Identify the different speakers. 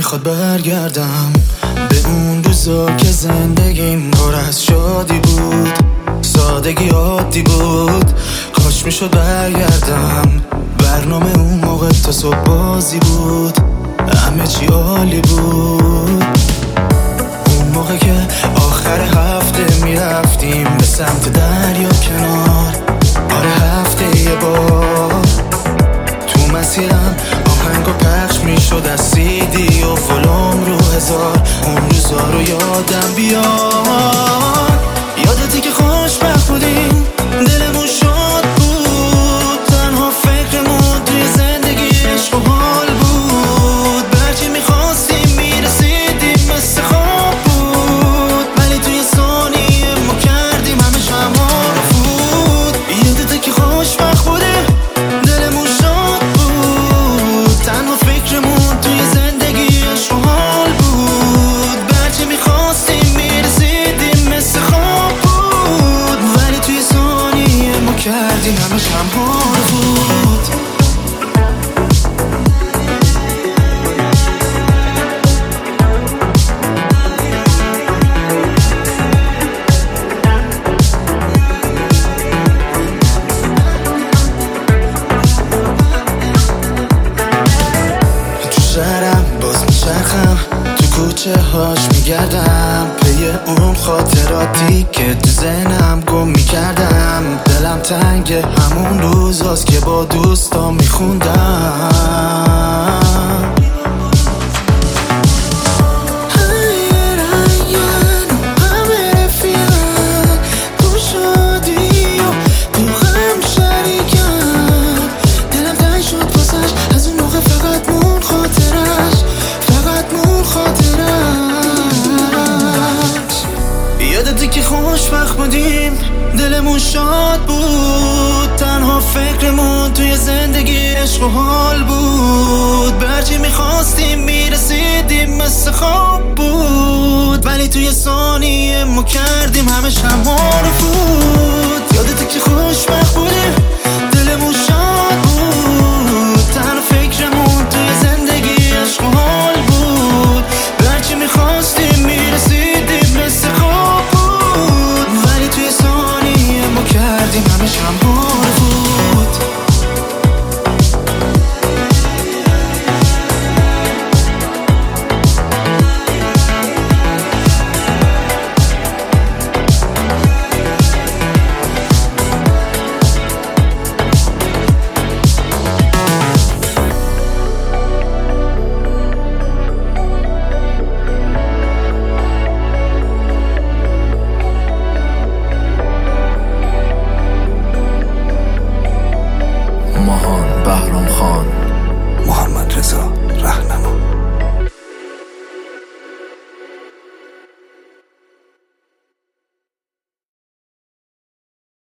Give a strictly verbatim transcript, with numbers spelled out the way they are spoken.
Speaker 1: میخواد برگردم به اون روزا که زندگیم پر از شادی بود، سادگی عادی بود. کاش میشد برگردم، برنامه اون موقع تا صبح بازی بود، همه چی عالی بود. اون موقع که آخر هفته میرفتیم به سمت دریا کنار، آره هفته یه بار. تو مسیرم آهنگا پخش میشد از سیدی و ولوم رو هزار. اون روزا رو یادم بیاد، یادتی که خوشبخت بودیم، دلمون شاد بود، تنها فکرمون توی زندگی عشق و حال بود. برچی میخواستیم میرسیدیم مثل خواب بود، ولی توی ثانیه ما کردیم همه شما رو فوت. یادتی که خوشبخت بودیم، دلمون شاد بود، تنها فکرمون توی زندگی عشق و حال بود. برچی میخواستیم میرسیدیم مثل خواب بود، ولی توی ثانیه ما کردیم همه شما رو فوت. شهرم باز میچرخم، تو کوچه هاش میگردم، پی اون خاطراتی که تو ذهنم گم میکردم. دلم تنگ همون روزاست که با دوستا میخوندم. یادتی که خوشبخت بودیم، دلمون شاد بود، تنها فکرمون توی زندگی عشق و حال بود. برچی میخواستیم میرسیدیم مثل خواب بود، ولی توی ثانیه ما کردیم همه شما رو فوت.